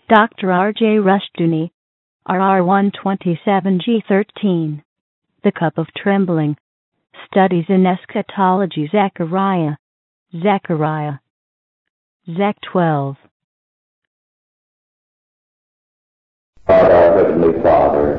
Dr. R.J. Rushdoony, RR127G13. The Cup of Trembling. Studies in Eschatology, Zechariah. Zech 12. God, our Heavenly Father,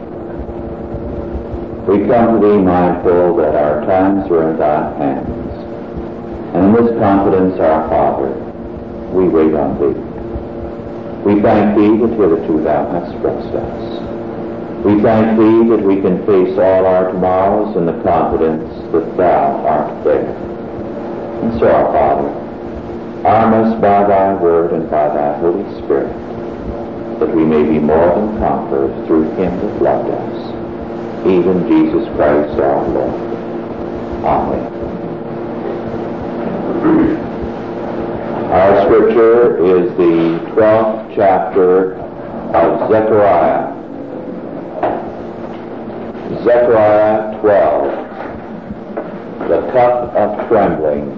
we come to Thee mindful that our times are in Thy hands. And in this confidence, our Father, we wait on Thee. We thank Thee that hitherto Thou hast blessed us. We thank Thee that we can face all our tomorrows in the confidence that Thou art there. And so, our Father, arm us by Thy Word and by Thy Holy Spirit, that we may be more than conquerors through Him that loved us, even Jesus Christ our Lord. Amen. Our scripture is the 12th chapter of Zechariah. Zechariah 12, the cup of trembling.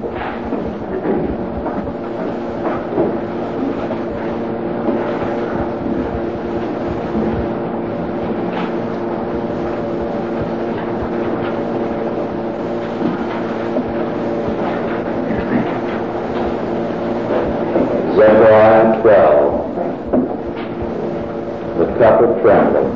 Zechariah 12, the cup of trembling.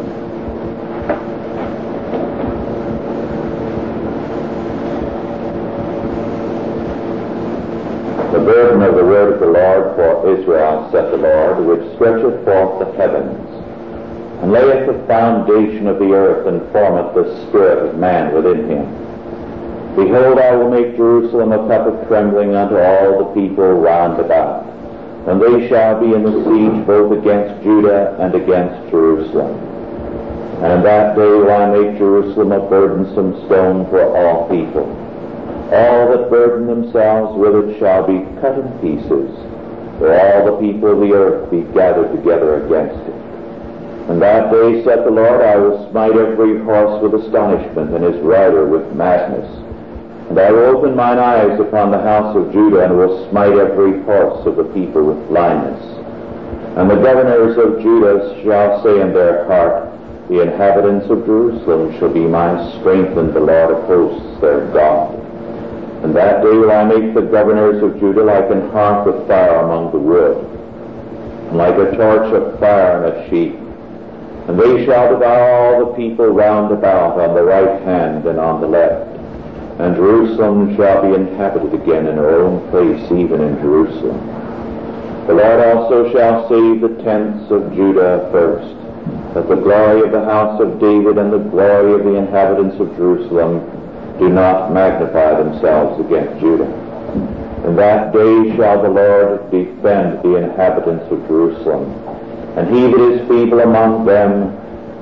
The burden of the word of the Lord for Israel, saith the Lord, which stretcheth forth the heavens, and layeth the foundation of the earth, and formeth the spirit of man within him. Behold, I will make Jerusalem a cup of trembling unto all the people round about, when they shall be in the siege both against Judah and against Jerusalem. And in that day will I make Jerusalem a burdensome stone for all people. All that burden themselves with it shall be cut in pieces, for all the people of the earth be gathered together against it. And that day, saith the Lord, I will smite every horse with astonishment, and his rider with madness. And I will open mine eyes upon the house of Judah, and will smite every horse of the people with blindness. And the governors of Judah shall say in their heart, the inhabitants of Jerusalem shall be my strength, and the Lord of hosts their God. And that day will I make the governors of Judah like an hearth of fire among the wood, and like a torch of fire in a sheaf. And they shall devour all the people round about on the right hand and on the left. And Jerusalem shall be inhabited again in her own place, even in Jerusalem. The Lord also shall save the tents of Judah first, that the glory of the house of David and the glory of the inhabitants of Jerusalem do not magnify themselves against Judah. In that day shall the Lord defend the inhabitants of Jerusalem, and he that is feeble among them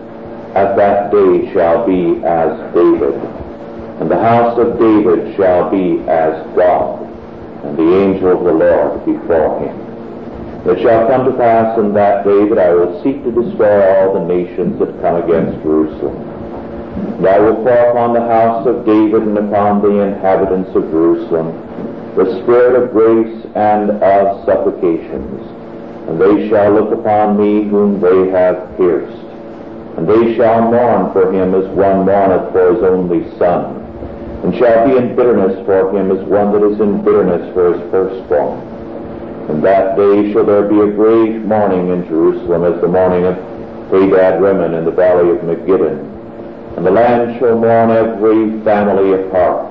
at that day shall be as David. And the house of David shall be as God, and the angel of the Lord before him. It shall come to pass in that day that I will seek to destroy all the nations that come against Jerusalem. And I will pour upon the house of David and upon the inhabitants of Jerusalem the spirit of grace and of supplications. And they shall look upon me whom they have pierced. And they shall mourn for him as one mourneth for his only son, and shall be in bitterness for him as one that is in bitterness for his firstborn. In that day shall there be a great mourning in Jerusalem, as the mourning of Hadad Rimmon in the valley of Megiddon. And the land shall mourn every family apart,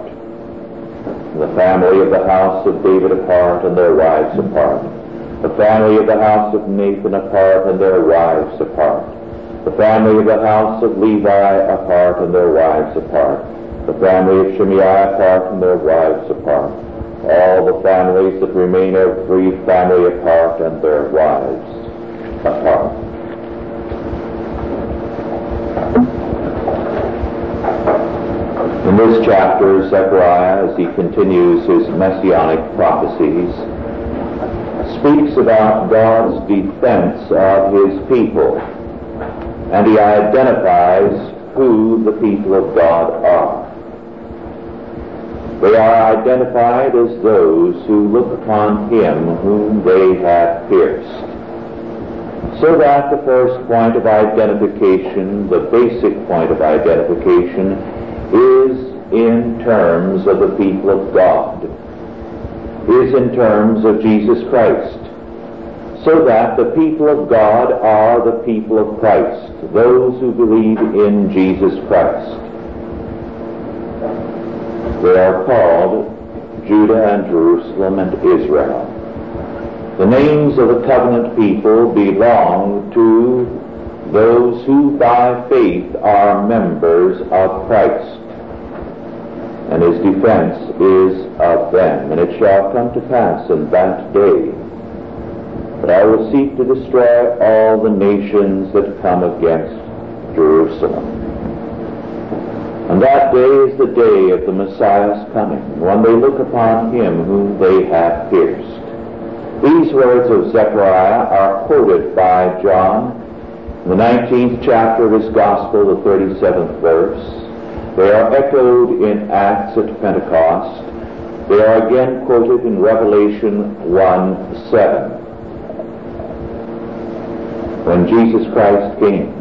and the family of the house of David apart, and their wives apart. The family of the house of Nathan apart, and their wives apart. The family of the house of Levi apart, and their wives apart. The family of Shimei apart, and their wives apart. All the families that remain, every family apart, and their wives apart. In this chapter, Zechariah, as he continues his messianic prophecies, speaks about God's defense of his people, and he identifies who the people of God are. They are identified as those who look upon him whom they have pierced. So that the first point of identification, the basic point of identification, is in terms of the people of God, is in terms of Jesus Christ. So that the people of God are the people of Christ, those who believe in Jesus Christ. They are called Judah and Jerusalem and Israel. The names of the covenant people belong to those who by faith are members of Christ, and his defense is of them. And it shall come to pass in that day that I will seek to destroy all the nations that come against Jerusalem. And that day is the day of the Messiah's coming, when they look upon him whom they have pierced. These words of Zechariah are quoted by John in the 19th chapter of his Gospel, the 37th verse. They are echoed in Acts at Pentecost. They are again quoted in Revelation 1:7, when Jesus Christ came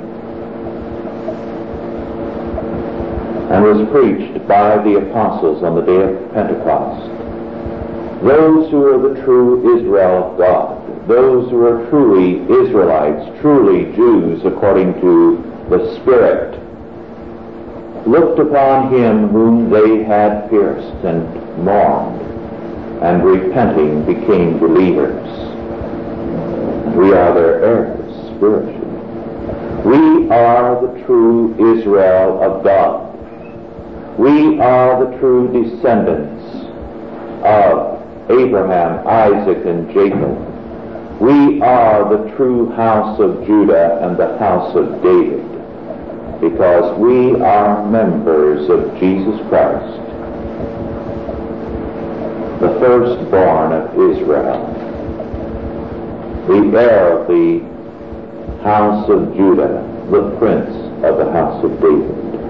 and was preached by the apostles on the day of Pentecost. Those who are the true Israel of God, those who are truly Israelites, truly Jews according to the Spirit, looked upon him whom they had pierced and mourned, and repenting became believers. We are their heirs spiritually. We are the true Israel of God. We are the true descendants of Abraham, Isaac, and Jacob. We are the true house of Judah and the house of David, because we are members of Jesus Christ, the firstborn of Israel, the heir of the house of Judah, the prince of the house of David.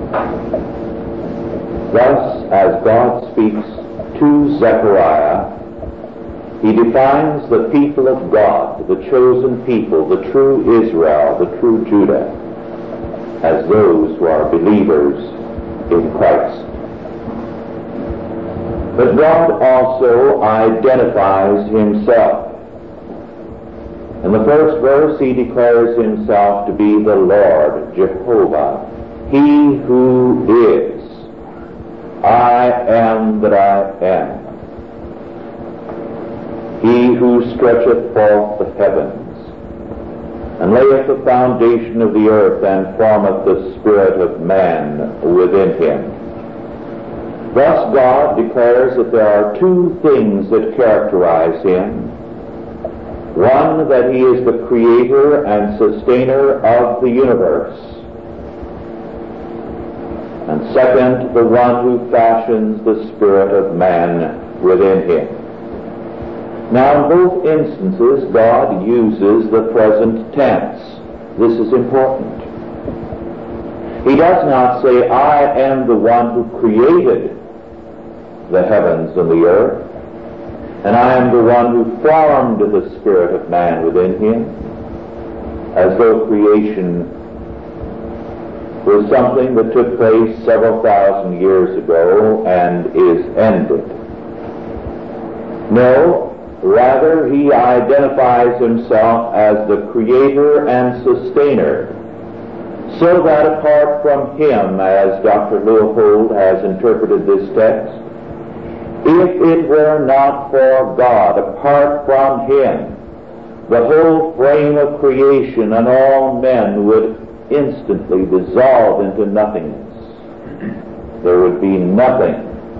Thus, as God speaks to Zechariah, he defines the people of God, the chosen people, the true Israel, the true Judah, as those who are believers in Christ. But God also identifies himself. In the first verse, he declares himself to be the Lord, Jehovah, he who is. I am that I am. He who stretcheth forth the heavens, and layeth the foundation of the earth, and formeth the spirit of man within him. Thus God declares that there are two things that characterize him. One, that he is the creator and sustainer of the universe. And second, the one who fashions the spirit of man within him. Now, in both instances, God uses the present tense. This is important. He does not say, I am the one who created the heavens and the earth, and I am the one who formed the spirit of man within him, as though creation was something that took place several thousand years ago and is ended. No, rather he identifies himself as the creator and sustainer, so that apart from him, as Dr. Leopold has interpreted this text, if it were not for God, apart from him, the whole frame of creation and all men would instantly dissolve into nothingness. There would be nothing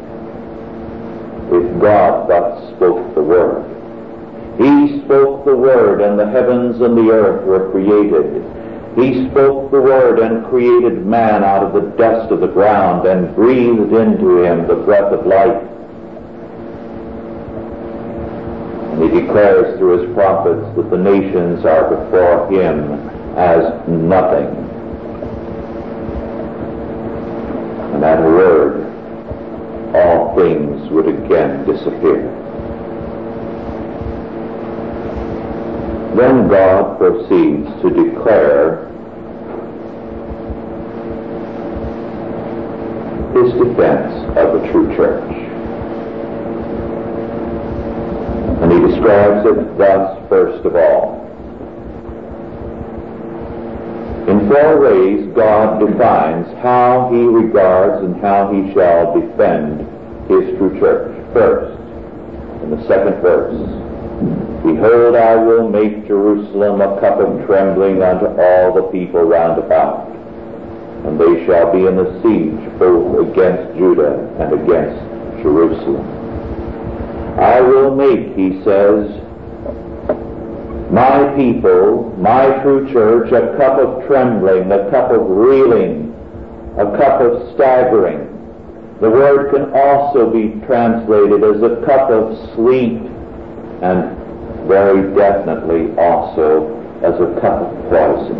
if God but spoke the word. He spoke the word, and the heavens and the earth were created. He spoke the word and created man out of the dust of the ground and breathed into him the breath of life. And he declares through his prophets that the nations are before him as nothing. And at a word, all things would again disappear. Then God proceeds to declare His defense of the true church. And He describes it thus, first of all. In four ways, God defines how He regards and how He shall defend His true church. First, in the second verse, Behold, I will make Jerusalem a cup of trembling unto all the people round about, and they shall be in the siege both against Judah and against Jerusalem. I will make, He says, my people, my true church, a cup of trembling, a cup of reeling, a cup of staggering. The word can also be translated as a cup of sleep, and very definitely also as a cup of poison.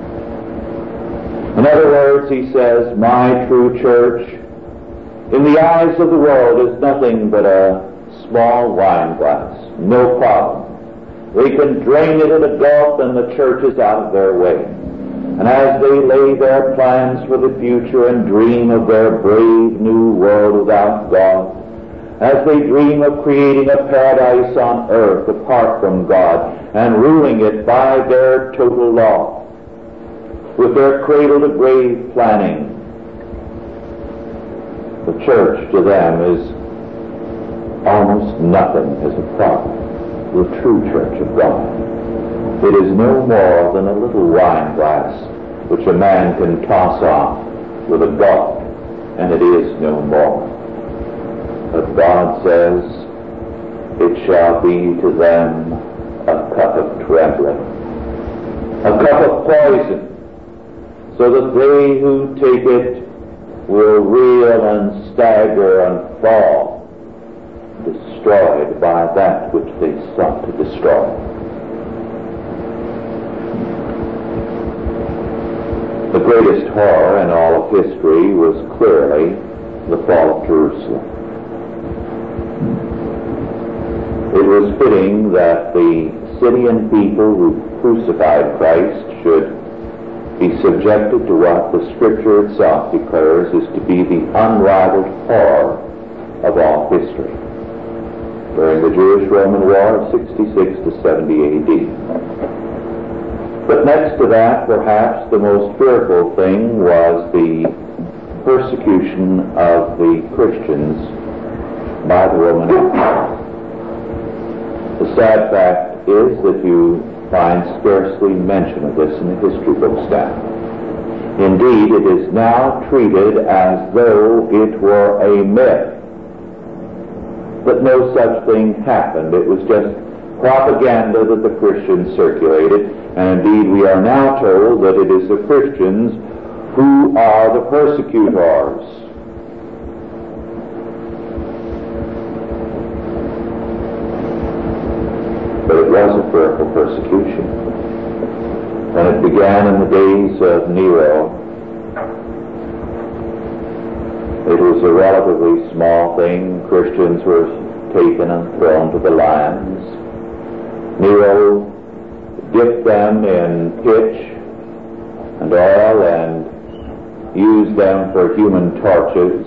In other words, he says, my true church, in the eyes of the world, is nothing but a small wine glass. No problem. They can drain it in a gulp and the church is out of their way. And as they lay their plans for the future and dream of their brave new world without God, as they dream of creating a paradise on earth apart from God and ruling it by their total law, with their cradle-to-grave planning, the church to them is almost nothing as a problem. The true church of God. It is no more than a little wine glass which a man can toss off with a gulp, and it is no more. But God says, it shall be to them a cup of trembling, a cup of poison, so that they who take it will reel and stagger and fall, destroyed by that which they sought to destroy. The greatest horror in all of history was clearly the fall of Jerusalem. It was fitting that the city and people who crucified Christ should be subjected to what the Scripture itself declares is to be the unrivaled horror of all history during the Jewish-Roman War of 66 to 70 A.D. But next to that, perhaps the most fearful thing was the persecution of the Christians by the Roman Empire. The sad fact is that you find scarcely mention of this in the history books now. Indeed, it is now treated as though it were a myth. But no such thing happened. It was just propaganda that the Christians circulated, and indeed we are now told that it is the Christians who are the persecutors. But it was a fearful persecution. When it began in the days of Nero, it was a relatively small thing. Christians were taken and thrown to the lions. Nero dipped them in pitch and oil and used them for human torches.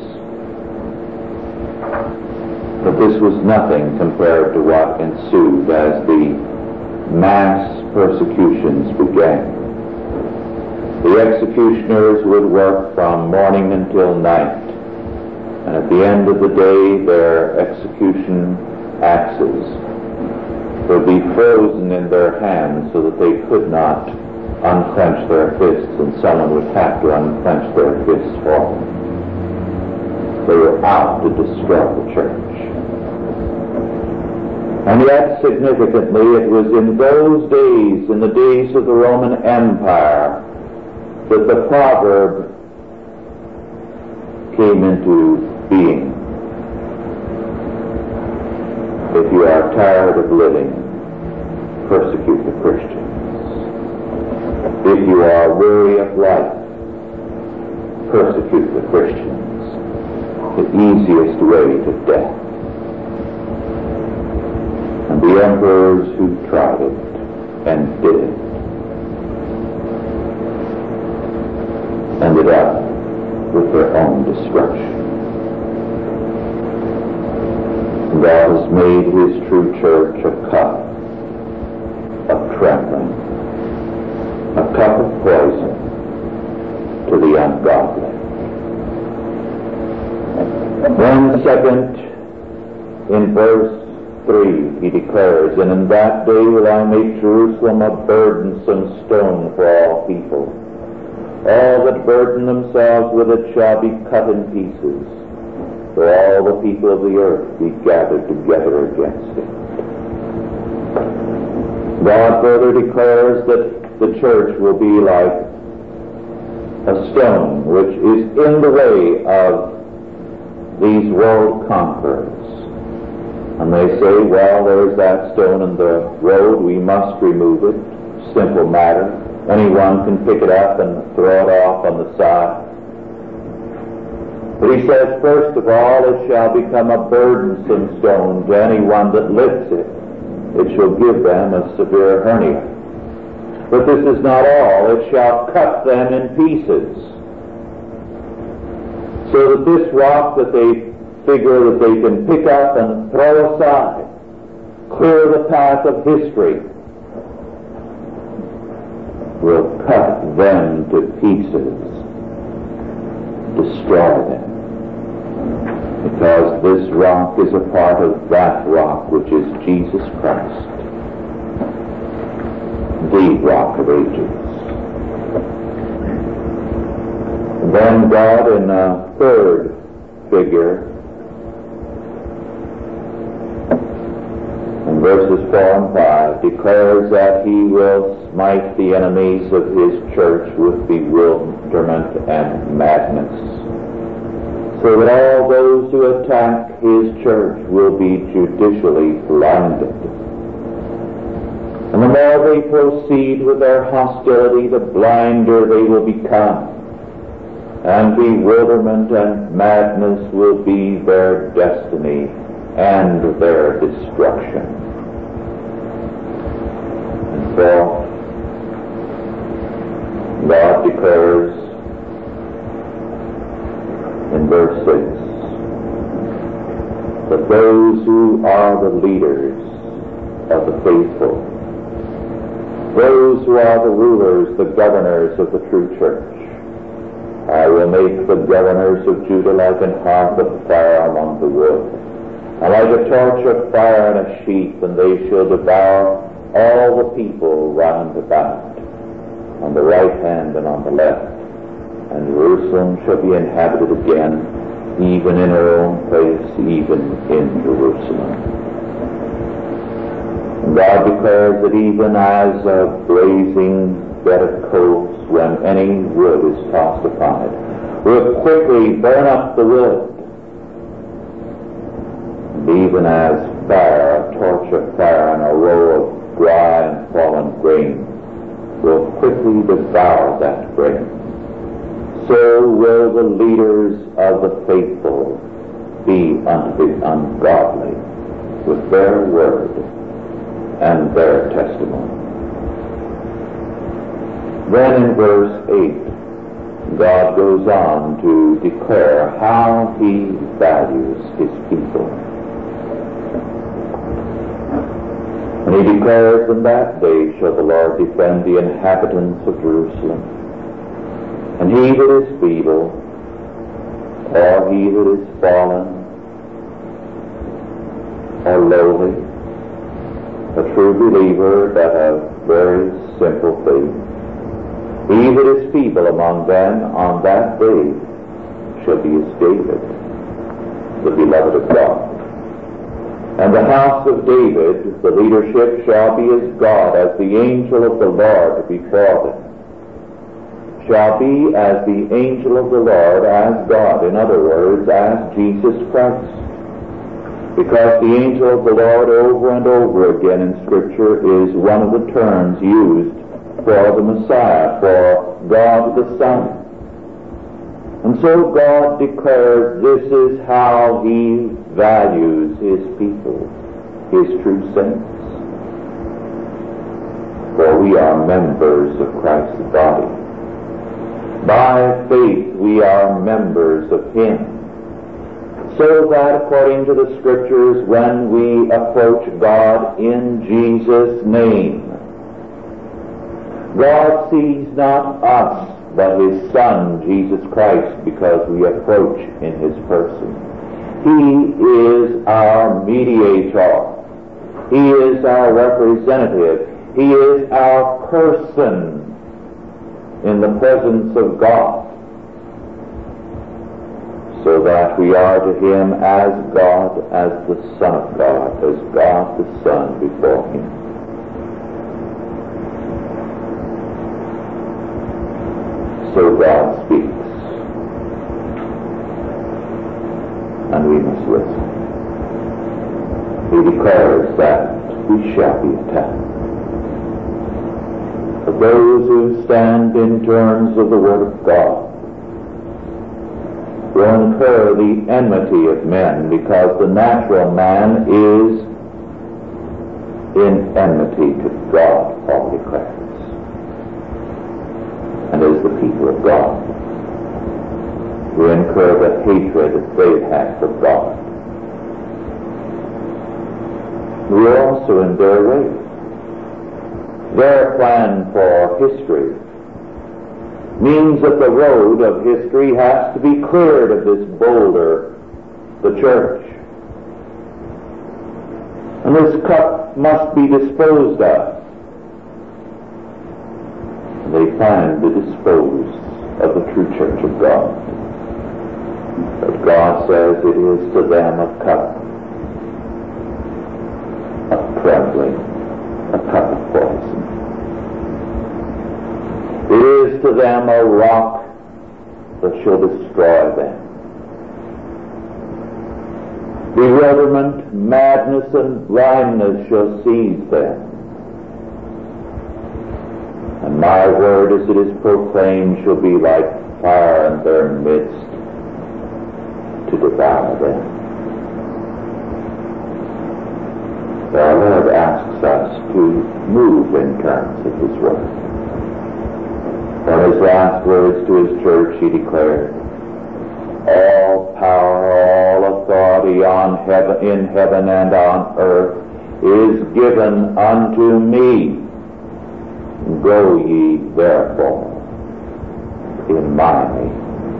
But this was nothing compared to what ensued as the mass persecutions began. The executioners would work from morning until night, and at the end of the day their execution axes would be frozen in their hands so that they could not unclench their fists, and someone would have to unclench their fists for them. They were out to destroy the church. And yet, significantly, it was in those days, in the days of the Roman Empire, that the proverb came into being. If you are tired of living, persecute the Christians. If you are weary of life, persecute the Christians. The easiest way to death. And the emperors who tried it and did it. Ended up with their own destruction. God has made His true church a cup of trembling, a cup of poison to the ungodly. Then second, in verse 3, he declares, "And in that day will I make Jerusalem a burdensome stone for all people. All that burden themselves with it shall be cut in pieces, for all the people of the earth be gathered together against it." God further declares that the church will be like a stone which is in the way of these world conquerors. And they say, well, there's that stone in the road, we must remove it. Simple matter. Anyone can pick it up and throw it off on the side. But he says, first of all, it shall become a burdensome stone to anyone that lifts it. It shall give them a severe hernia. But this is not all. It shall cut them in pieces. So that this rock that they figure that they can pick up and throw aside, clear the path of history, will cut them to pieces, destroy them. Because this rock is a part of that rock which is Jesus Christ, the rock of ages. And then God, in a third figure, in verses 4 and 5, declares that He will smite the enemies of His church with bewilderment and madness, so that all those who attack His church will be judicially blinded. And the more they proceed with their hostility, the blinder they will become, and bewilderment and madness will be their destiny and their destruction. And so, God declares in verse 6 that those who are the leaders of the faithful, those who are the rulers, the governors of the true church, I will make the governors of Judah like an hearth of fire among the wood, and like a torch of fire in a sheaf, and they shall devour all the people round about, on the right hand and on the left. And Jerusalem shall be inhabited again, even in her own place, even in Jerusalem. And God declares that even as a blazing bed of coals, when any wood is tossed upon it, will quickly burn up the wood. And even as fire, a torch of fire and a row of dry and fallen grain, will quickly devour that grain, so will the leaders of the faithful be unto the ungodly with their word and their testimony. Then in verse 8, God goes on to declare how He values His people. And He declares, in that day shall the Lord defend the inhabitants of Jerusalem. And he that is feeble, or he that is fallen, or lowly, a true believer but of very simple faith, he that is feeble among them on that day shall be as David, the beloved of God. And the house of David, the leadership, shall be as God, as the angel of the Lord before them. Shall be as the angel of the Lord, as God, in other words, as Jesus Christ. Because the angel of the Lord over and over again in Scripture is one of the terms used for the Messiah, for God the Son. And so God declares this is how He values His people, His true saints. for we are members of Christ's body. By faith we are members of Him, so that according to the Scriptures, when we approach God in Jesus' name, God sees not us, but His Son, Jesus Christ, because we approach in His person. He is our mediator. He is our representative. He is our person in the presence of God, so that we are to Him as God, as the Son of God, as God the Son before Him. So God speaks, and we must listen. He declares that we shall be attacked. But those who stand in terms of the Word of God will incur the enmity of men, because the natural man is in enmity to God, Paul declares, and is the people of God, who incur the hatred that they have for God. We are also in their way. Their plan for history means that the road of history has to be cleared of this boulder, the church. And this cup must be disposed of. They plan to dispose of the true church of God. But God says it is to them a cup of trembling, a cup of poison. It is to them a rock that shall destroy them. Bewilderment, madness, and blindness shall seize them. And my word, as it is proclaimed, shall be like fire in their midst to devour them. Our Lord asks us to move in terms of His word. On His last words to His church, He declared, all power, all authority in heaven and on earth is given unto me. Go ye therefore in my name,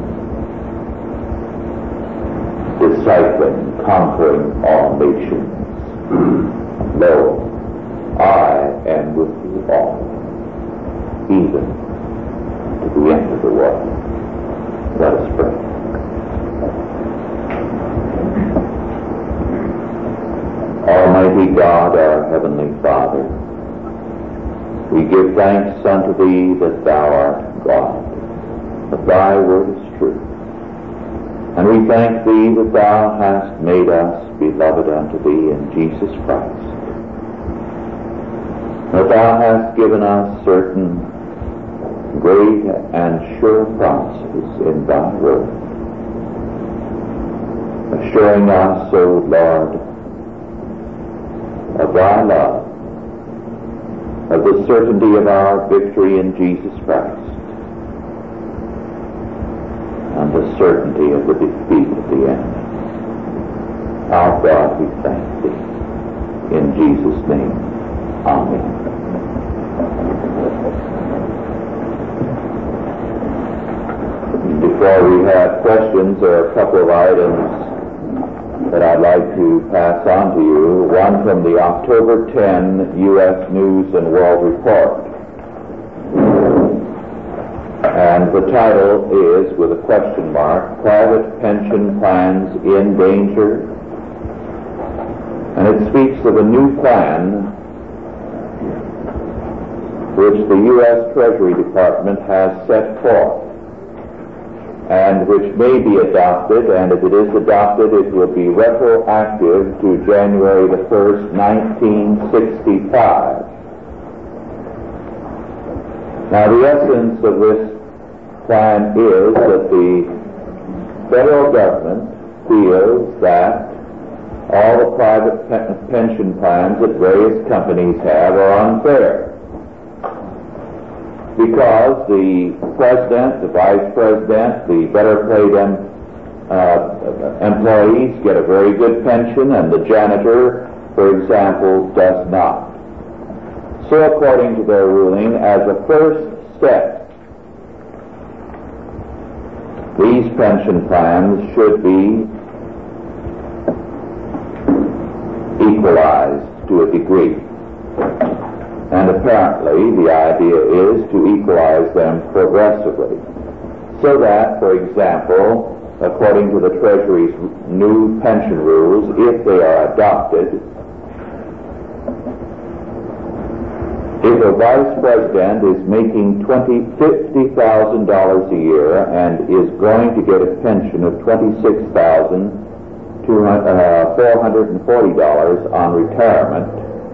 discipling, conquering all nations. Lo, I am with you all, even to the end of the world. Let us pray. Almighty God, our Heavenly Father, we give thanks unto Thee that Thou art God, that Thy word is true. And we thank Thee that Thou hast made us beloved unto Thee in Jesus Christ, that Thou hast given us certain great and sure promises in Thy word, assuring us, O Lord, of Thy love, of the certainty of our victory in Jesus Christ, and the certainty of the defeat of the enemy. Our God, we thank Thee. In Jesus' name, amen. Before we have questions, there are a couple of items that I'd like to pass on to you. One from the October 10 U.S. News and World Report. And the title is, with a question mark, Private Pension Plans in Danger. And it speaks of a new plan which the U.S. Treasury Department has set forth, and which may be adopted, and if it is adopted, it will be retroactive to January the 1st, 1965. Now, the essence of this plan is that the federal government feels that all the private pension plans that various companies have are unfair, because the president, the vice president, the better paid employees get a very good pension, and the janitor, for example, does not. So according to their ruling, as a first step, these pension plans should be equalized to a degree. And apparently the idea is to equalize them progressively. So that, for example, according to the Treasury's new pension rules, if they are adopted, if a vice president is making $50,000 a year and is going to get a pension of $26,440 on retirement,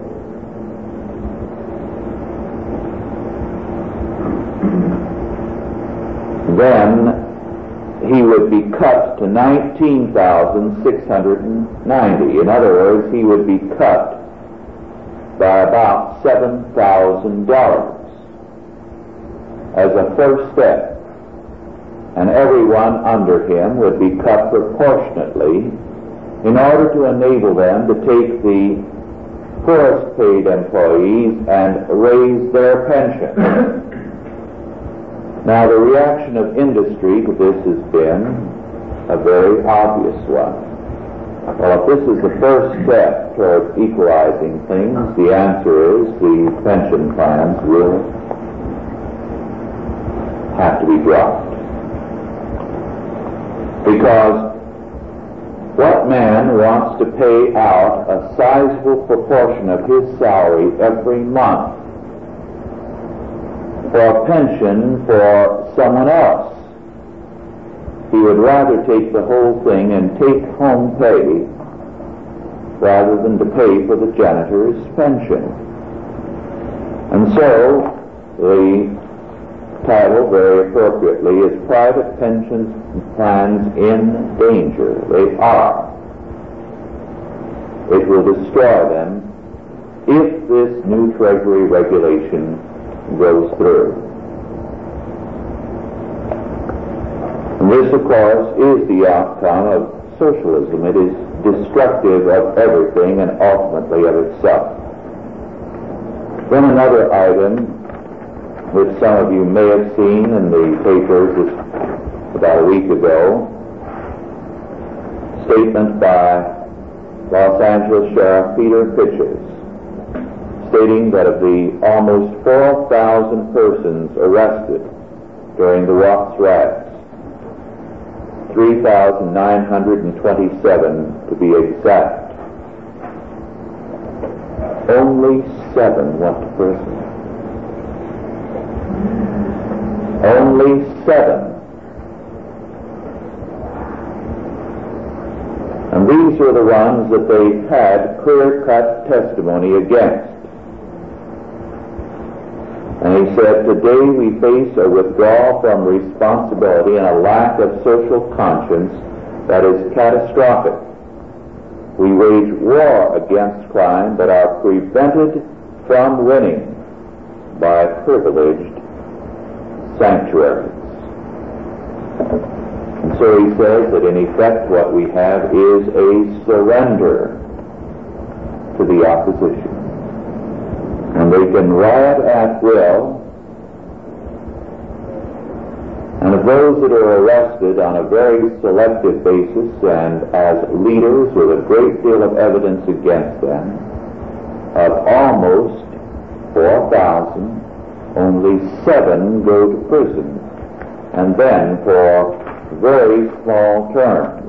then he would be cut to $19,690. In other words, he would be cut by about $7,000 as a first step, and everyone under him would be cut proportionately in order to enable them to take the poorest paid employees and raise their pension. Now, the reaction of industry to this has been a very obvious one. Well, if this is the first step towards equalizing things, the answer is the pension plans will have to be dropped. Because what man wants to pay out a sizable proportion of his salary every month for a pension for someone else? He would rather take the whole thing and take home pay rather than to pay for the janitor's pension. And so the title, very appropriately, is Private Pension Plans in Danger. They are. It will destroy them if this new Treasury regulation goes through. And this, of course, is the outcome of socialism. It is destructive of everything and ultimately of itself. Then another item which some of you may have seen in the papers about a week ago, statement by Los Angeles Sheriff Peter Pitchers, stating that of the almost 4,000 persons arrested during the Watts riots, 3,927 to be exact, only 7 went to prison. Only 7. And these are the ones that they had clear-cut testimony against. And he said, today we face a withdrawal from responsibility and a lack of social conscience that is catastrophic. We wage war against crime but are prevented from winning by privileged sanctuaries. And so he says that in effect what we have is a surrender to the opposition. And they can riot at will, and of those that are arrested on a very selective basis and as leaders with a great deal of evidence against them, of almost 4,000, only 7 go to prison, and then for very small terms.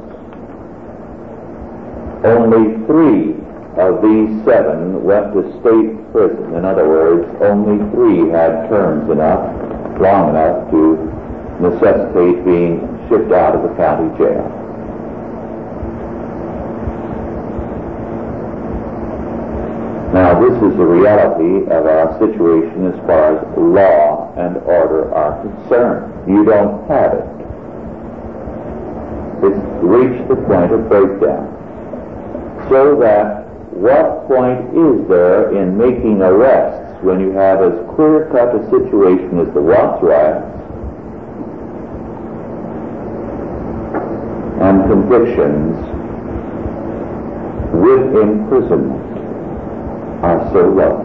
Only 3 of these 7 went to state prison. In other words, only 3 had terms long enough to necessitate being shipped out of the county jail. Now, this is the reality of our situation as far as law and order are concerned. You don't have it. It's reached the point of breakdown. So that what point is there in making arrests when you have as clear-cut a situation as the Watts riots and convictions with imprisonment are so low.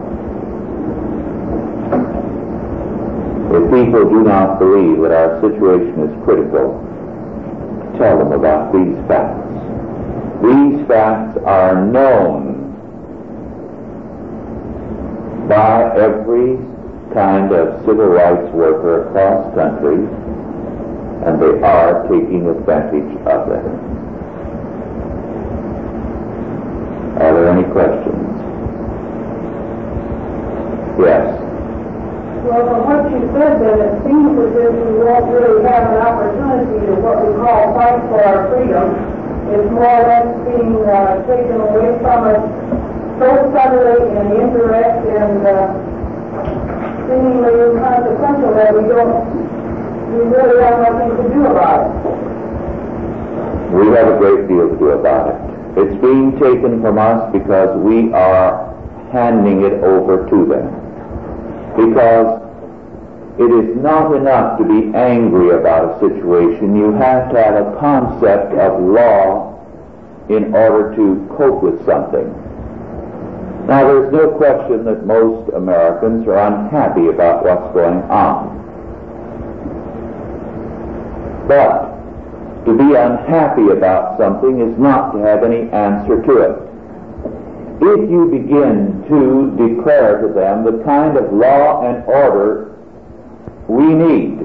If people do not believe that our situation is critical, tell them about these facts. These facts are known by every kind of civil rights worker across country, and they are taking advantage of it. Are there any questions? Yes. Well, from what you said, then it seems as if we won't really have an opportunity to what we call fight for our freedom. It's more or less being taken away from us so suddenly and indirect and seemingly inconsequential that we really have nothing to do about it. We have a great deal to do about it. It's being taken from us because we are handing it over to them. Because it is not enough to be angry about a situation. You have to have a concept of law in order to cope with something. Now, there's no question that most Americans are unhappy about what's going on. But to be unhappy about something is not to have any answer to it. If you begin to declare to them the kind of law and order we need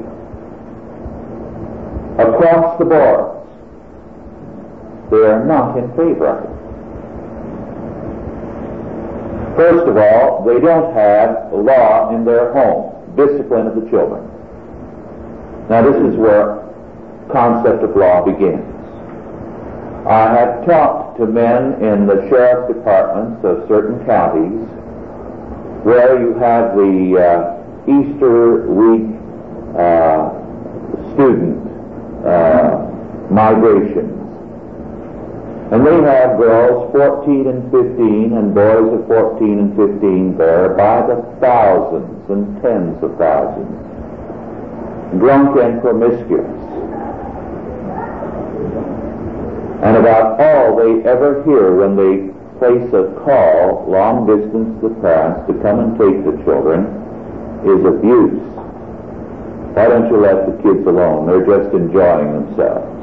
across the boards, they are not in favor of it. First of all, they don't have law in their home, discipline of the children. Now, this is where concept of law begins. I have talked to men in the sheriff departments of certain counties where you have the Easter week student migrations. And they have girls 14 and 15 and boys of 14 and 15 there by the thousands and tens of thousands, drunk and promiscuous. And about all they ever hear when they place a call long distance to the parents to come and take the children is abuse. Why don't you let the kids alone? They're just enjoying themselves.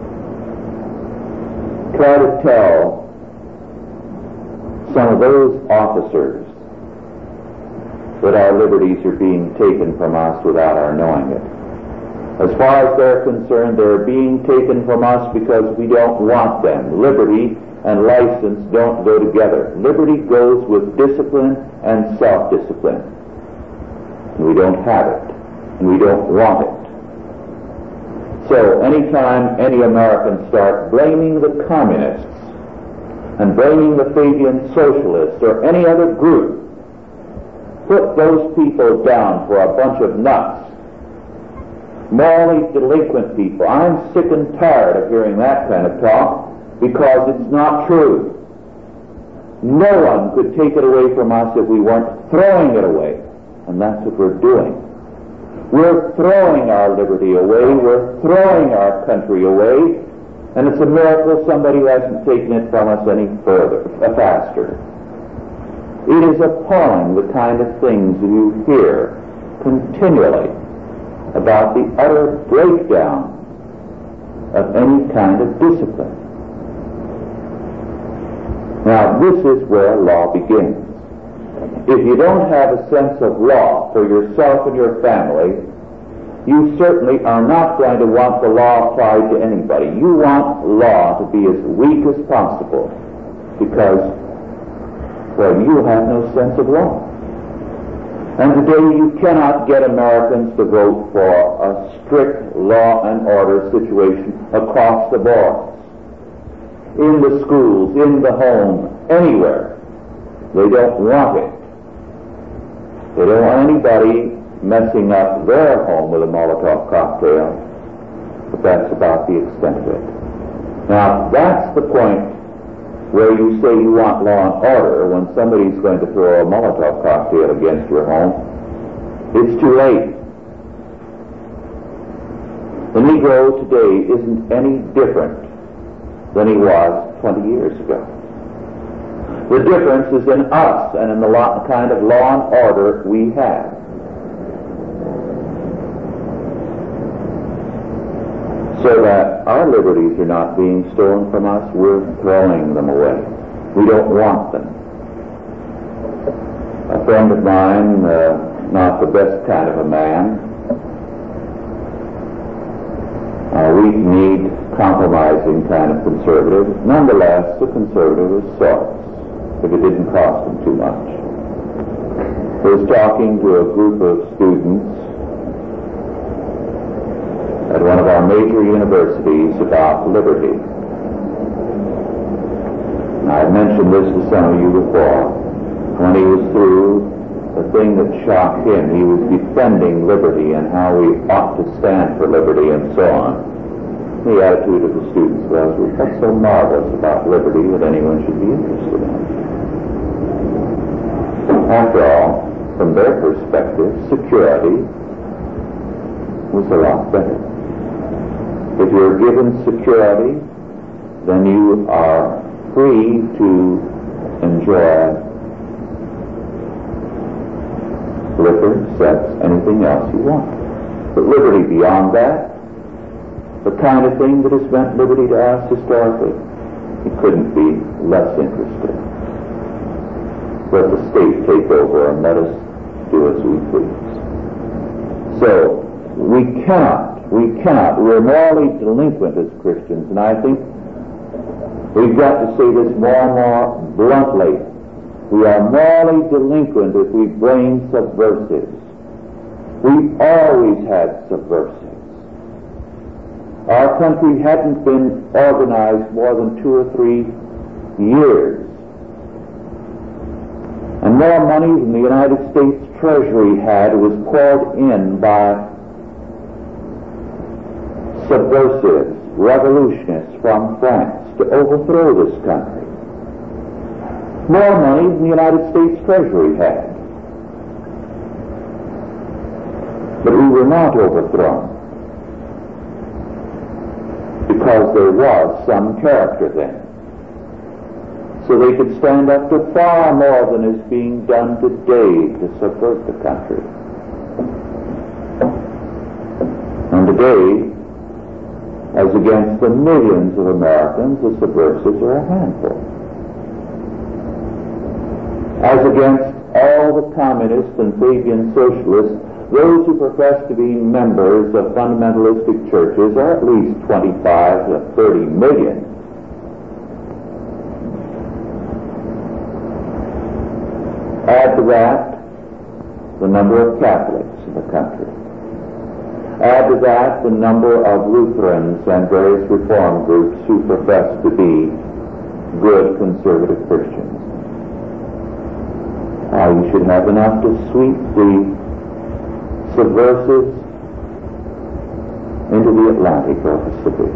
Try to tell some of those officers that our liberties are being taken from us without our knowing it. As far as they're concerned, they're being taken from us because we don't want them. Liberty and license don't go together. Liberty goes with discipline and self-discipline. And we don't have it, and we don't want it. So anytime any Americans start blaming the communists and blaming the Fabian socialists or any other group, put those people down for a bunch of nuts, morally delinquent people. I'm sick and tired of hearing that kind of talk because it's not true. No one could take it away from us if we weren't throwing it away, and that's what we're doing. We're throwing our liberty away, we're throwing our country away, and it's a miracle somebody hasn't taken it from us any faster. It is appalling the kind of things you hear continually about the utter breakdown of any kind of discipline. Now, this is where law begins. If you don't have a sense of law for yourself and your family, you certainly are not going to want the law applied to anybody. You want law to be as weak as possible because, well, you have no sense of law. And today you cannot get Americans to vote for a strict law and order situation across the board. In the schools, in the home, anywhere. They don't want it. They don't want anybody messing up their home with a Molotov cocktail, but that's about the extent of it. Now, that's the point where you say you want law and order when somebody's going to throw a Molotov cocktail against your home, it's too late. The Negro today isn't any different than he was 20 years ago. The difference is in us and in the kind of law and order we have. So that our liberties are not being stolen from us, we're throwing them away. We don't want them. A friend of mine, not the best kind of a man, weak-kneed, compromising kind of conservative, nonetheless a conservative of sorts, if it didn't cost him too much. He was talking to a group of students at one of our major universities about liberty. I've mentioned this to some of you before. When he was through, the thing that shocked him, he was defending liberty and how we ought to stand for liberty and so on. The attitude of the students was, what's so marvelous about liberty that anyone should be interested in? After all, from their perspective, security was a lot better. If you're given security, then you are free to enjoy liquor, sex, anything else you want. But liberty beyond that, the kind of thing that has meant liberty to us historically, it couldn't be less interesting. Let the state take over and let us do as we please. So, we're morally delinquent as Christians, and I think we've got to say this more and more bluntly. We are morally delinquent if we blame subversives. We always had subversives. Our country hadn't been organized more than 2 or 3 years. And more money than the United States Treasury had was poured in by subversives, revolutionists from France to overthrow this country. More money than the United States Treasury had. But we were not overthrown because there was some character then. So they could stand up to far more than is being done today to subvert the country. And today, as against the millions of Americans, the subversives are a handful. As against all the communists and Fabian socialists, those who profess to be members of fundamentalistic churches are at least 25 to 30 million. Add to that the number of Catholics in the country. Add to that the number of Lutherans and various Reform groups who profess to be good conservative Christians. You should have enough to sweep the subversives into the Atlantic or Pacific.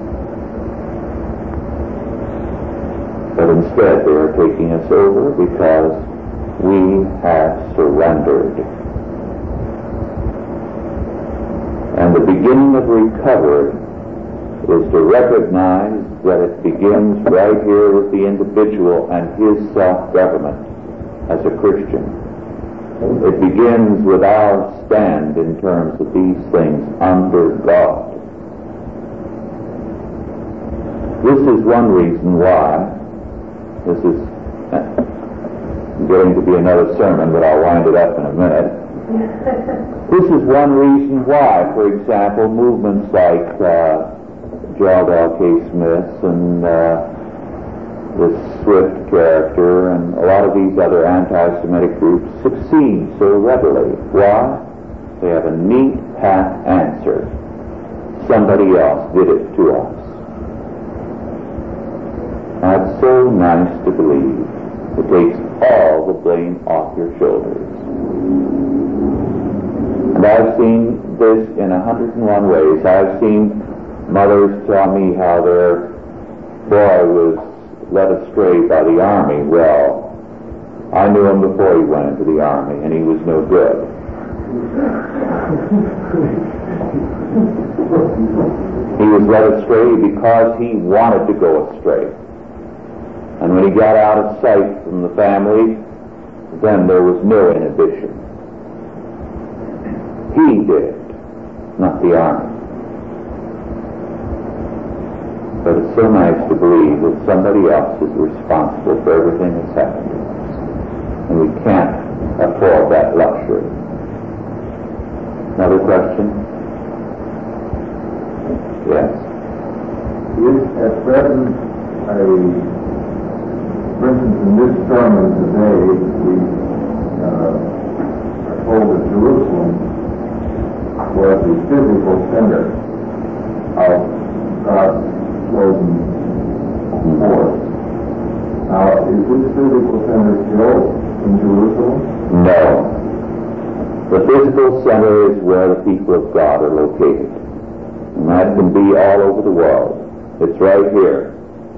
But instead they are taking us over because we have surrendered. And the beginning of recovery is to recognize that it begins right here with the individual and his self-government as a Christian. It begins with our stand in terms of these things under God. This is one reason why, this is getting to be another sermon, but I'll wind it up in a minute. This is one reason why, for example, movements like Gerald L. K. Smith and the Swift character and a lot of these other anti-Semitic groups succeed so readily. Why? They have a neat, pat answer. Somebody else did it to us. That's so nice to believe. It takes all the blame off your shoulders. And I've seen this in 101 ways. I've seen mothers tell me how their boy was led astray by the army. Well, I knew him before he went into the army, and he was no good. He was led astray because he wanted to go astray. And when he got out of sight from the family, then there was no inhibition. He did, not the army. But it's so nice to believe that somebody else is responsible for everything that's happened to us. And we can't afford that luxury. Another question? Yes? Is at present for instance, in this sermon today, we are told that Jerusalem was the physical center of God's chosen force. Now, is this physical center still in Jerusalem? No. The physical center is where the people of God are located. And that can be all over the world. It's right here.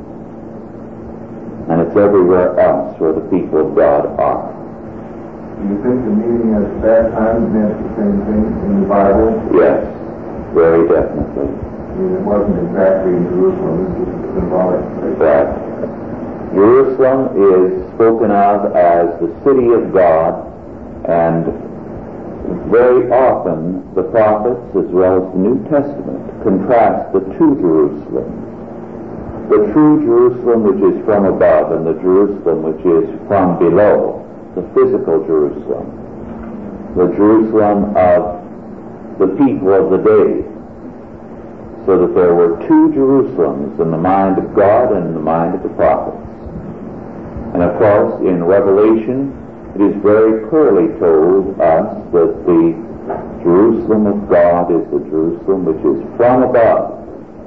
And it's everywhere else where the people of God are. Do you think the meaning at that time meant the same thing in the Bible? Yes, very definitely. I mean, it wasn't exactly in Jerusalem, it was just symbolic. Right. Jerusalem is spoken of as the city of God, and very often the prophets as well as the New Testament contrast the two Jerusalems. The true Jerusalem which is from above and the Jerusalem which is from below, the physical Jerusalem, the Jerusalem of the people of the day, so that there were two Jerusalems in the mind of God and in the mind of the prophets. And of course, in Revelation, it is very clearly told us that the Jerusalem of God is the Jerusalem which is from above.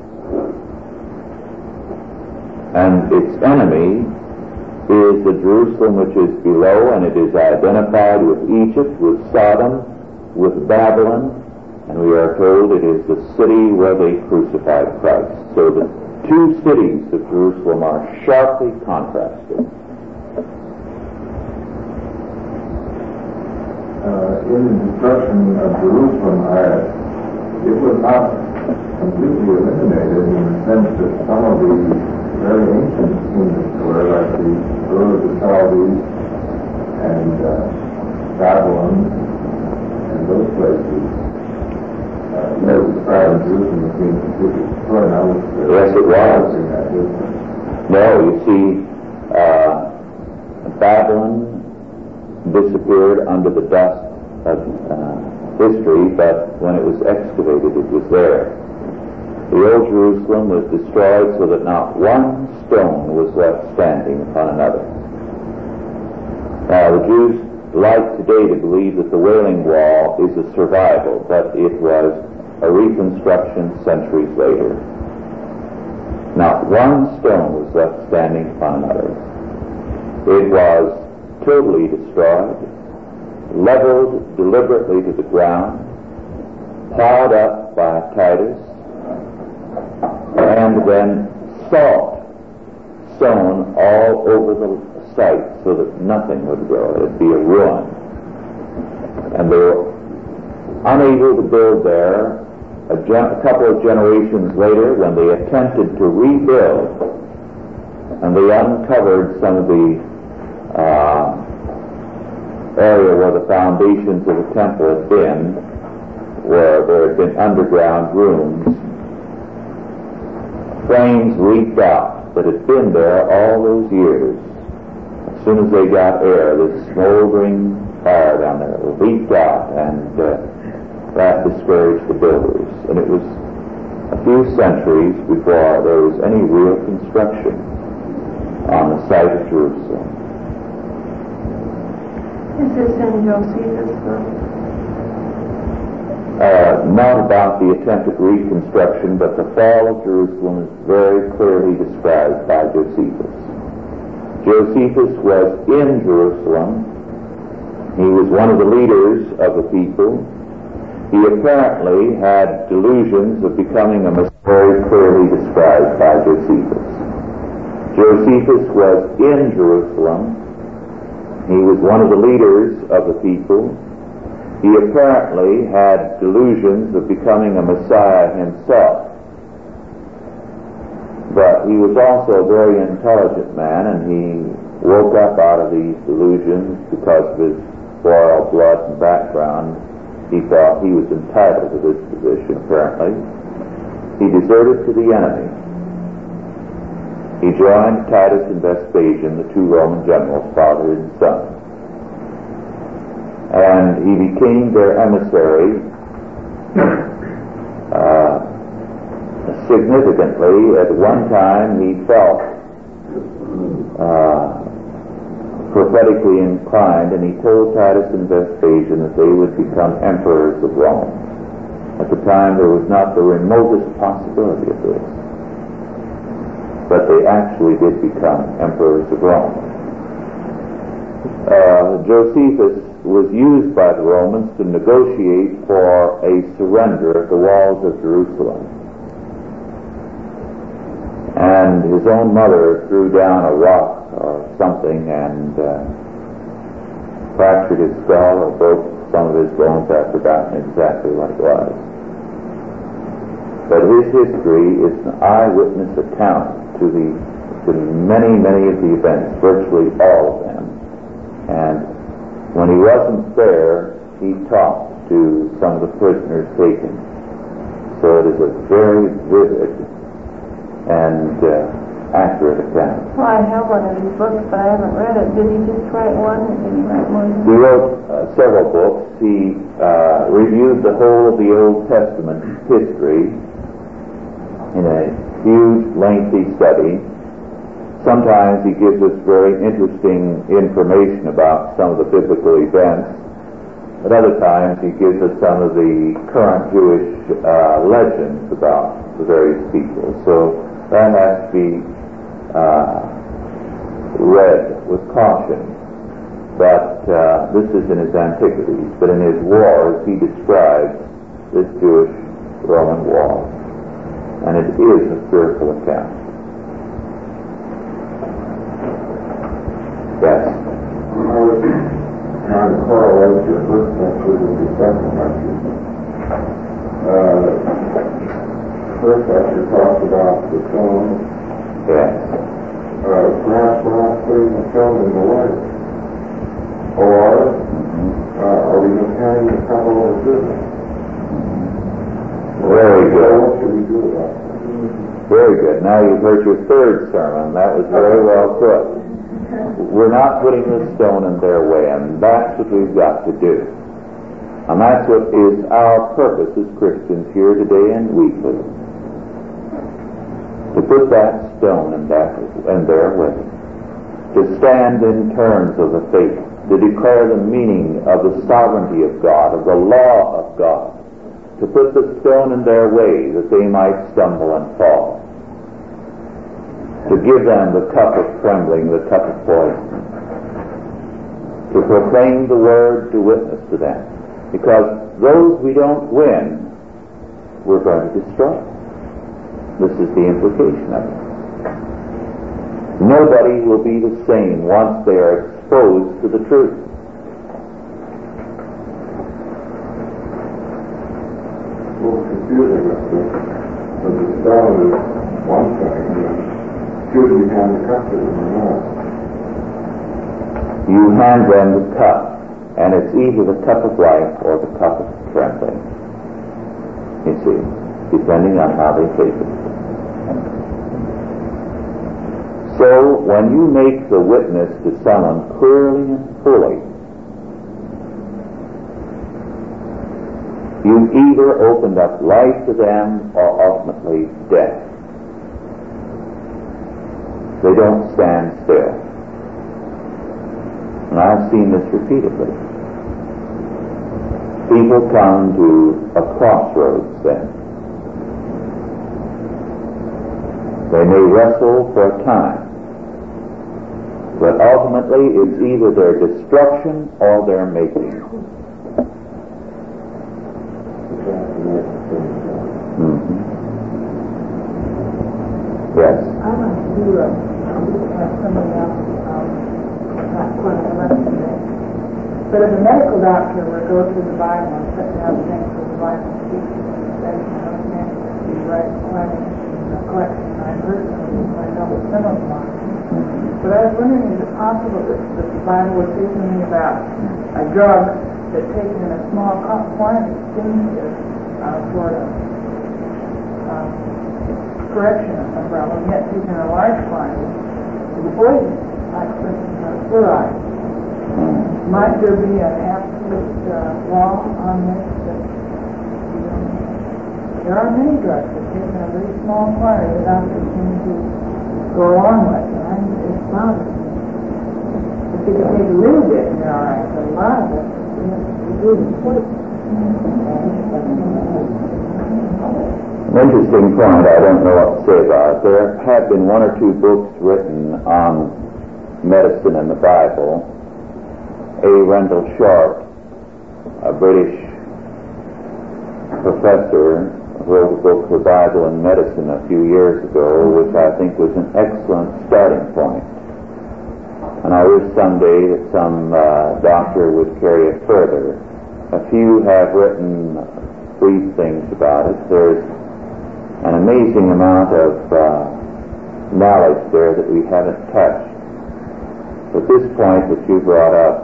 And its enemy is the Jerusalem which is below, and it is identified with Egypt, with Sodom, with Babylon, and we are told it is the city where they crucified Christ. So the two cities of Jerusalem are sharply contrasted. In the destruction of Jerusalem, it was not completely eliminated in the sense that some of the very ancient kingdoms were, like the Ur of the Chaldees and Babylon and those places. There was pride in Jerusalem as being completely destroyed. Yes, it was. No, you see, Babylon disappeared under the dust of history, but when it was excavated, it was there. The old Jerusalem was destroyed so that not one stone was left standing upon another. Now, the Jews like today to believe that the Wailing Wall is a survival, but it was a reconstruction centuries later. Not one stone was left standing upon another. It was totally destroyed, leveled deliberately to the ground, plowed up by Titus, and then salt sown all over the site so that nothing would grow. It would be a ruin. And they were unable to build there. A couple of generations later, when they attempted to rebuild, and they uncovered some of the area where the foundations of the temple had been, where there had been underground rooms, flames leaked out that had been there all those years. As soon as they got air, this smoldering fire down there leaked out, and that discouraged the builders. And it was a few centuries before there was any real construction on the site of Jerusalem. Is this in Josephus' book? Not about the attempted reconstruction, but the fall of Jerusalem is very clearly described by Josephus. Josephus was in Jerusalem. He was one of the leaders of the people. He apparently had delusions of becoming a Messiah, very clearly described by Josephus. Josephus was in Jerusalem. He was one of the leaders of the people. He apparently had delusions of becoming a Messiah himself. But he was also a very intelligent man, and he woke up out of these delusions because of his royal blood and background. He thought he was entitled to this position, apparently. He deserted to the enemy. He joined Titus and Vespasian, the two Roman generals, father and son. And he became their emissary. Significantly, at one time he felt prophetically inclined, and he told Titus and Vespasian that they would become emperors of Rome. At the time there was not the remotest possibility of this, but they actually did become emperors of Rome. Josephus was used by the Romans to negotiate for a surrender of the walls of Jerusalem. And his own mother threw down a rock or something and fractured his skull or broke some of his bones. I've forgotten exactly what it was. But his history is an eyewitness account to many, many of the events, virtually all of them. And when he wasn't there, he talked to some of the prisoners taken. So it is a very vivid and accurate account. Well, I have one of his books, but I haven't read it. Did he just write one, or did he write more? He wrote several books. He reviewed the whole of the Old Testament history in a huge, lengthy study. Sometimes he gives us very interesting information about some of the biblical events. At other times he gives us some of the current Jewish legends about the various people. So that has to be read with caution. But this is in his Antiquities. But in his Wars, he describes this Jewish-Roman war. And it is a spiritual account. Yes? I was trying to correlate your first lecture with your second lecture. First lecture talked about the stone. Yes. Perhaps we're not putting the stone in the way. Or are we just carrying the couple over business? Very good. What should we do about that? Very good. Now you've heard your third sermon. That was very well put. We're not putting the stone in their way, and that's what we've got to do. And that's what is our purpose as Christians here today and weekly. To put that stone in their way. To stand in terms of the faith. To declare the meaning of the sovereignty of God, of the law of God. To put the stone in their way that they might stumble and fall. To give them the cup of trembling, the cup of poison. To proclaim the word, to witness to them. Because those we don't win, we're going to destroy. This is the implication of it. Nobody will be the same once they are exposed to the truth. Well, confusing that the stone is one thing. Should we hand the cup to them or not? You hand them the cup, and it's either the cup of life or the cup of trembling. You see, depending on how they take it. So, when you make the witness to someone clearly and fully, you've either opened up life to them or ultimately death. They don't stand still. And I've seen this repeatedly. People come to a crossroads then. They may wrestle for a time, but ultimately it's either their destruction or their making. Yes. I'd like to do a have somebody else not quite the rest today. But if a medical doctor were to go through the Bible and sit down and think for the Bible speaks, then I was meant to be right quite in the collection. I've heard some of them, I know some of them are. But I was wondering, is it possible that the Bible was teaching me about a drug that taken in a small quantity seems to sort of correction of a problem, yet taken in a large quantity is poison, like for instance fluoride. Might there be an absolute law on this? That, there are many drugs that taken in a very small quantity that doctors seem to go along with, and it's bothering me. If you can take a little bit, you're all right, but a lot of it, An interesting point, I don't know what to say about it. There have been one or two books written on medicine and the Bible. A. Rendell Sharp, a British professor, wrote a book, The Bible and Medicine, a few years ago, which I think was an excellent starting point. And I wish someday that some doctor would carry it further. A few have written brief things about it. There's an amazing amount of knowledge there that we haven't touched. But this point that you brought up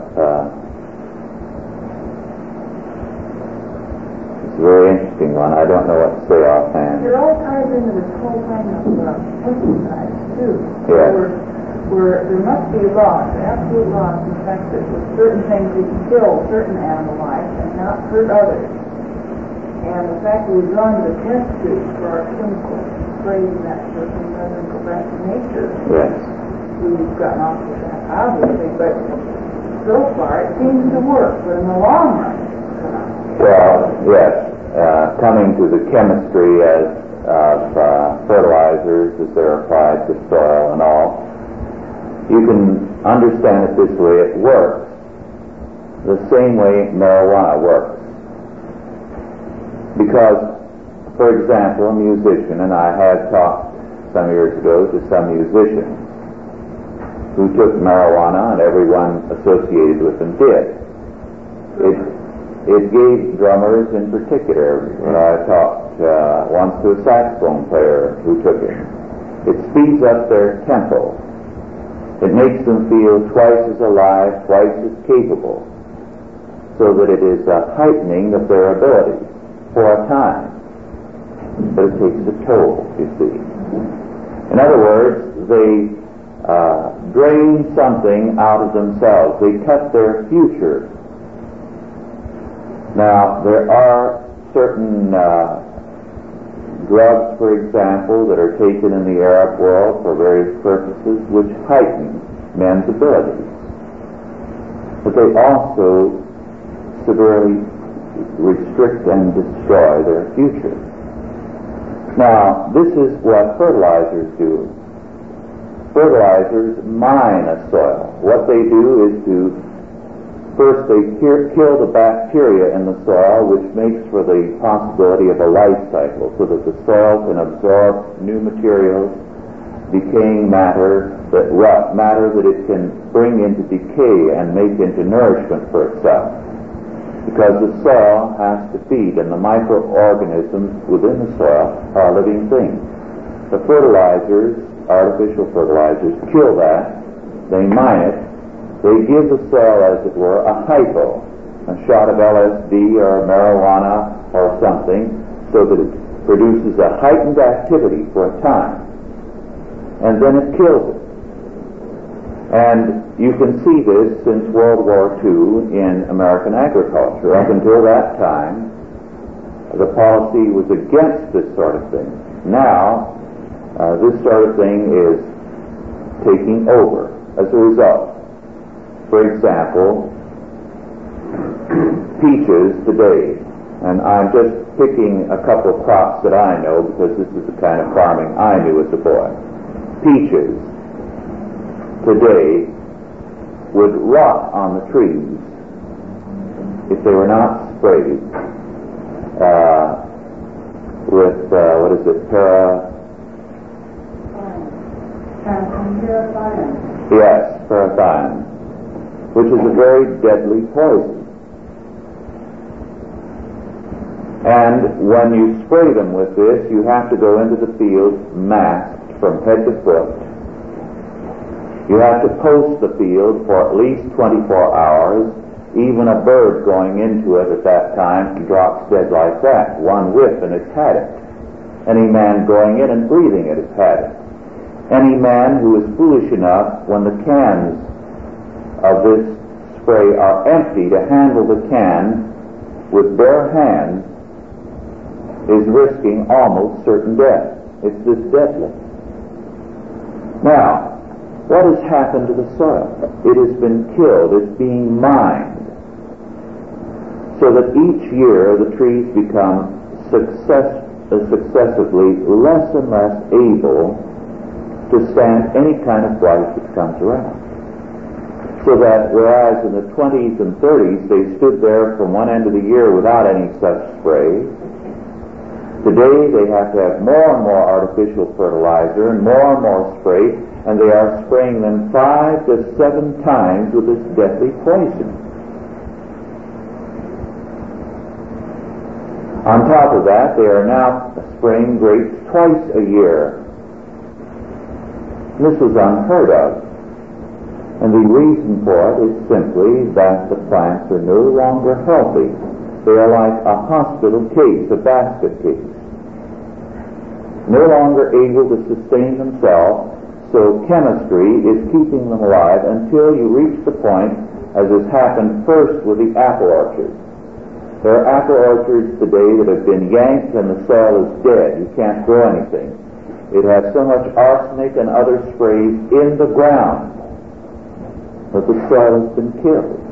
is a very interesting one. I don't know what to say offhand. It all ties into this whole thing of pesticides, too. Yes. Where there must be laws, absolute laws, in the fact that with certain things we can kill certain animal life and not hurt others. And the fact that we've gone to the test tube for our chemical sprays and that sort of thing rather than go back to nature. Yes. We've gotten off with that, obviously, but so far it seems to work, but in the long run it's not. Well, yes. Coming to the chemistry of fertilizers as they're applied to soil and all, you can understand it this way: it works the same way marijuana works. Because, for example, a musician, and I had talked some years ago to some musicians who took marijuana, and everyone associated with them did. It gave drummers in particular. I talked once to a saxophone player who took it. It speeds up their tempo. It makes them feel twice as alive, twice as capable, so that it is a heightening of their abilities for a time. But it takes a toll, you see. In other words, they drain something out of themselves. They cut their future. Now, there are certain drugs, for example, that are taken in the Arab world for various purposes, which heighten men's abilities. But they also severely restrict and destroy their future. Now, this is what fertilizers do. Fertilizers mine a soil. What they do is first they kill the bacteria in the soil, which makes for the possibility of a life cycle, so that the soil can absorb new materials, decaying matter that it can bring into decay and make into nourishment for itself. Because the soil has to feed, and the microorganisms within the soil are living things. The fertilizers, artificial fertilizers, kill that. They mine it. They give the soil, as it were, a hypo, a shot of LSD or marijuana or something, so that it produces a heightened activity for a time. And then it kills it. And you can see this since World War II in American agriculture. Up until that time, the policy was against this sort of thing. Now, this sort of thing is taking over as a result. For example, peaches today, and I'm just picking a couple of crops that I know because this is the kind of farming I knew as a boy. Peaches today would rot on the trees if they were not sprayed with, Yes, parathion, which is a very deadly poison. And when you spray them with this, you have to go into the field masked from head to foot. You have to post the field for at least 24 hours. Even a bird going into it at that time drops dead like that. One whiff and it's had it. Any man going in and breathing it has had it. Any man who is foolish enough, when the cans of this spray are empty, to handle the can with bare hands is risking almost certain death. It's this deadly. Now, what has happened to the soil? It has been killed. It's being mined. So that each year the trees become successively less and less able to stand any kind of light that comes around. So that whereas in the 20s and 30s they stood there from one end of the year without any such spray, today they have to have more and more artificial fertilizer and more spray, and they are spraying them 5 to 7 times with this deadly poison. On top of that, they are now spraying grapes twice a year. This was unheard of. And the reason for it is simply that the plants are no longer healthy. They are like a hospital case, a basket case. No longer able to sustain themselves, so chemistry is keeping them alive until you reach the point, as has happened first with the apple orchards. There are apple orchards today that have been yanked and the soil is dead. You can't grow anything. It has so much arsenic and other sprays in the ground that the soil has been killed.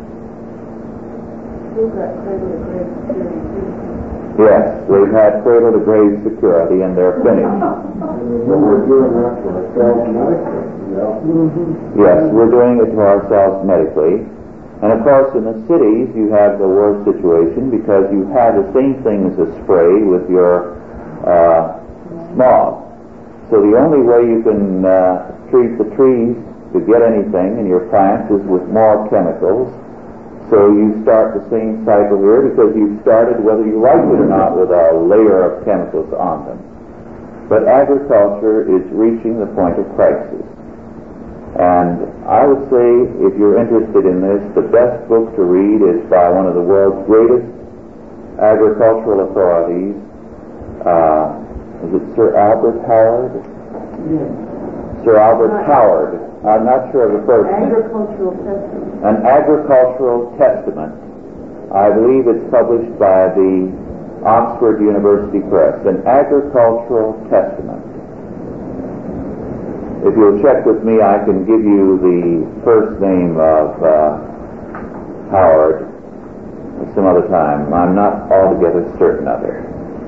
Yes, they've had cradle-to-grave security and they're finished. So we're doing that for ourselves medically. Yes, we're doing it to ourselves medically. And of course in the cities you have the worst situation because you have the same thing as a spray with your smog. So the only way you can treat the trees to get anything in your plants is with more chemicals. So you start the same cycle here because you started, whether you like it or not, with a layer of chemicals on them. But agriculture is reaching the point of crisis. And I would say, if you're interested in this, the best book to read is by one of the world's greatest agricultural authorities. Is it Sir Albert Howard? Yes. Sir Albert Howard. I'm not sure of the first name. Agricultural Testament. An Agricultural Testament. I believe it's published by the Oxford University Press. An Agricultural Testament. If you'll check with me, I can give you the first name of Howard some other time. I'm not altogether certain of it.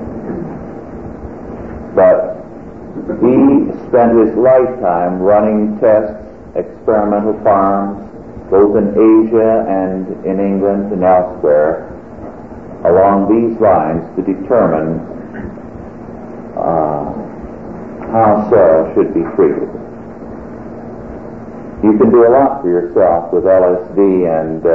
But he spent his lifetime running tests, experimental farms, both in Asia and in England and elsewhere, along these lines to determine how soil should be treated. You can do a lot for yourself with LSD and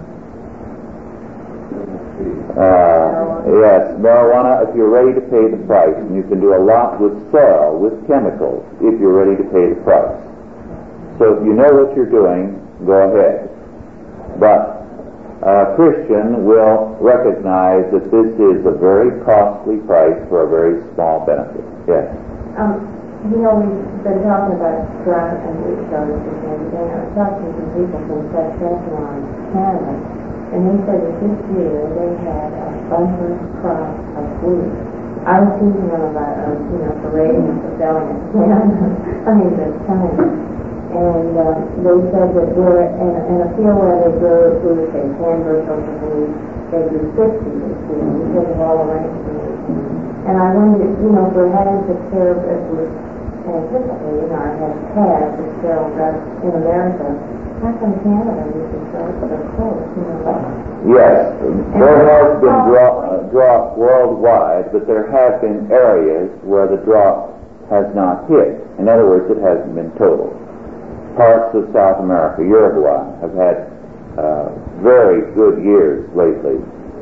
yes, marijuana if you're ready to pay the price, and you can do a lot with soil, with chemicals, if you're ready to pay the price. So if you know what you're doing, go ahead. But a Christian will recognize that this is a very costly price for a very small benefit. Yes? You know, we've been talking about drought and wheat shortages and everything. I was talking to some people from Saskatchewan, Canada, and they said that this year they had a bumper crop of wheat. I was thinking of about, parading and selling it. I mean, the time. And they said that we're in a field where they grew, say, 10 bushels of wheat, they grew 50 this year because of all the rain. And I wondered, if we're having to care, if we're anticipating or have had to sell drugs in America, how come Canada uses drugs so close? Yes, there has been drought worldwide, but there have been areas where the drought has not hit. In other words, it hasn't been total. parts of South America, Uruguay, have had very good years lately.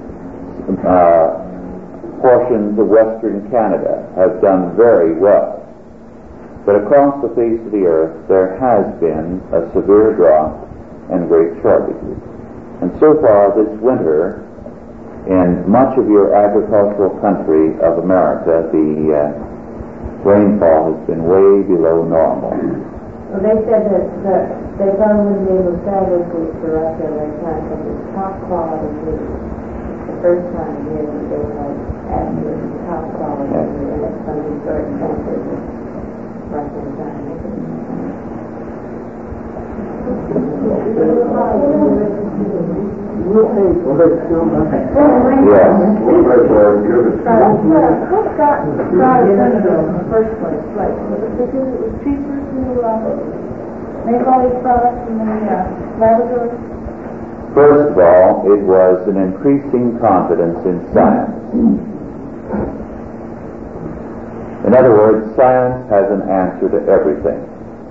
Portions of Western Canada have done very well. But across the face of the earth, there has been a severe drought and great shortages. And so far this winter, in much of your agricultural country of America, the rainfall has been way below normal. Well, they said that they probably wouldn't be able to sell this wheat for us at that time because it's top quality wheat. The first time here that they had absolutely top quality wheat, and it's going to be so expensive that Russian time they couldn't make it. Yes. What got Senegal in the first place? Like, was it because it was cheaper to make all these products in the laboratory? First of all, it was an increasing confidence in science. In other words, science has an answer to everything.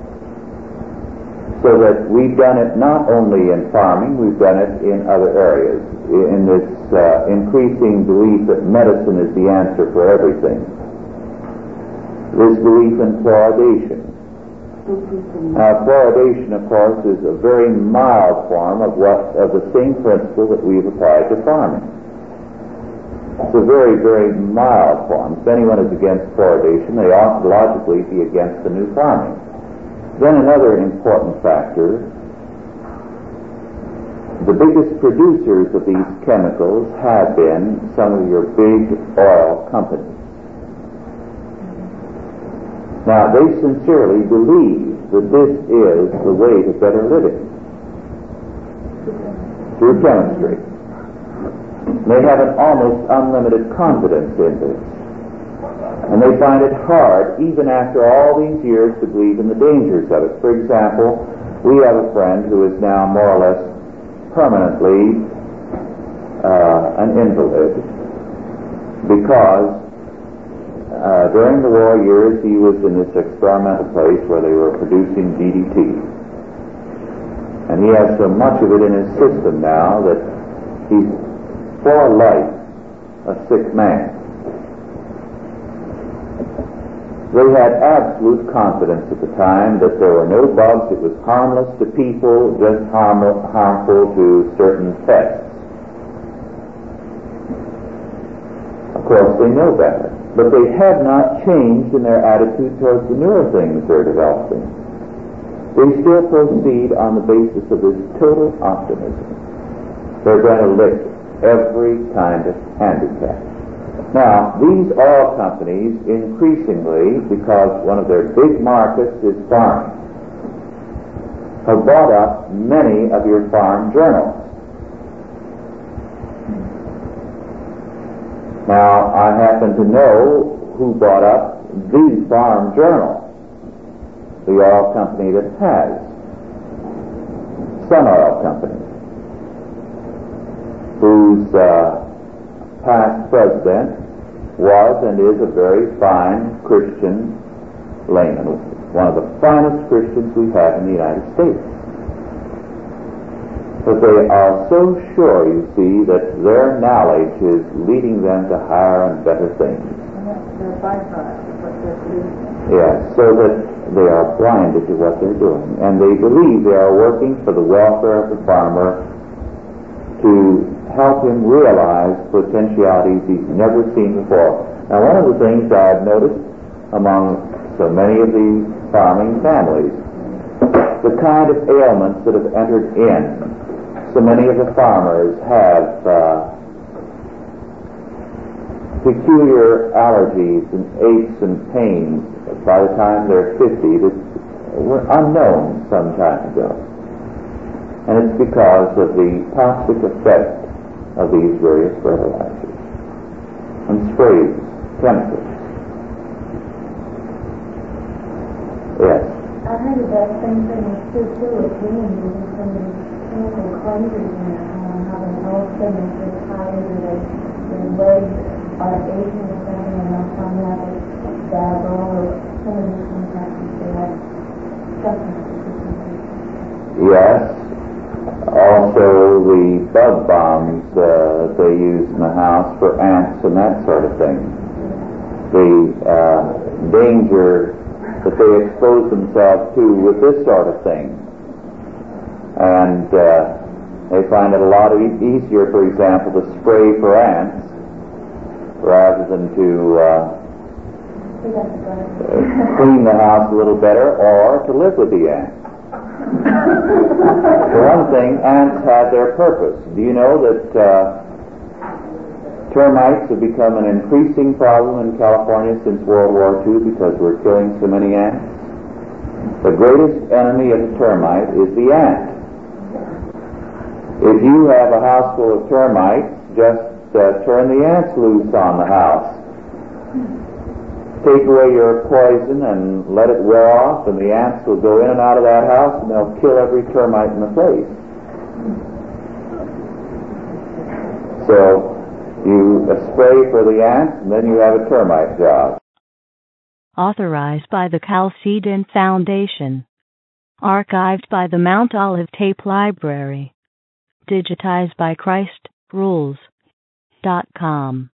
So that we've done it not only in farming, we've done it in other areas, in this increasing belief that medicine is the answer for everything. This belief in fluoridation. Fluoridation, of course, is a very mild form of the same principle that we've applied to farming. It's a very, very mild form. If anyone is against fluoridation, they ought to logically be against the new farming. Then another important factor, the biggest producers of these chemicals have been some of your big oil companies. Now, they sincerely believe that this is the way to better living through chemistry. They have an almost unlimited confidence in this. And they find it hard, even after all these years, to believe in the dangers of it. For example, we have a friend who is now more or less permanently an invalid because during the war years he was in this experimental place where they were producing DDT. And he has so much of it in his system now that he's for life a sick man. They had absolute confidence at the time that there were no bugs, it was harmless to people, just harmful to certain pests. Of course, they know better, but they have not changed in their attitude towards the newer things they're developing. They still proceed on the basis of this total optimism. They're going to lick every kind of handicap. Now, these oil companies increasingly, because one of their big markets is farming, have bought up many of your farm journals. Now, I happen to know who bought up the farm journal, the oil company that has, Sun Oil Company, whose past president was and is a very fine Christian layman, one of the finest Christians we have in the United States. But they are so sure, you see, that their knowledge is leading them to higher and better things. They're byproducts of what they're producing. Yes, so that they are blinded to what they're doing. And they believe they are working for the welfare of the farmer to help him realize potentialities he's never seen before. Now, one of the things I've noticed among so many of the farming families, the kind of ailments that have entered in. So many of the farmers have peculiar allergies and aches and pains by the time they're 50 that were unknown some time ago. And it's because of the toxic effect of these various fertilizers and sprays, chemicals. Yes? I heard of that same thing with too with beans and some of the chemical cleansers in there, how the whole thing is just tired and their legs are aching or something, and they'll come out with dabble or some of the contractors they have something to do something. bug bombs they use in the house for ants and that sort of thing. The danger that they expose themselves to with this sort of thing. And they find it a lot easier, for example, to spray for ants rather than to clean the house a little better or to live with the ants. For one thing, ants have their purpose. Do you know that termites have become an increasing problem in California since World War II because we're killing so many ants? The greatest enemy of the termite is the ant. If you have a house full of termites, just turn the ants loose on the house. Take away your poison and let it wear off, and the ants will go in and out of that house and they'll kill every termite in the place. So you spray for the ants and then you have a termite job. Authorized by the Chalcedon Foundation. Archived by the Mount Olive Tape Library. Digitized by ChristRules.com.